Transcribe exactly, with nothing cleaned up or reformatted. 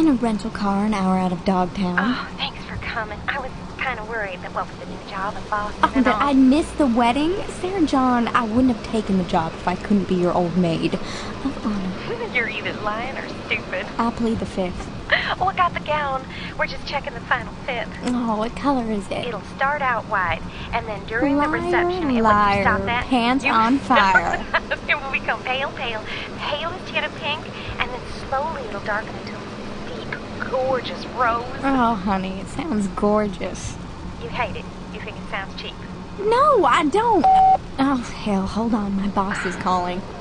In a rental car an hour out of Dogtown. Oh, thanks for coming. I was kind of worried that what with the new job in Boston Oh, and that all. I'd miss the wedding? Sarah John, I wouldn't have taken the job if I couldn't be your old maid. Of honor. You're either lying or stupid. I plead the fifth. Oh, I got the gown. We're just checking the final fit. Oh, what color is it? It'll start out white, and then during liar, the reception, it liar, will stop that. pants you, on fire. It will become pale, pale, palest yet of pink, and then slowly it'll darken into a deep, gorgeous rose. Oh, honey, it sounds gorgeous. You hate it. You think it sounds cheap. No, I don't. Oh, hell, hold on. My boss is calling.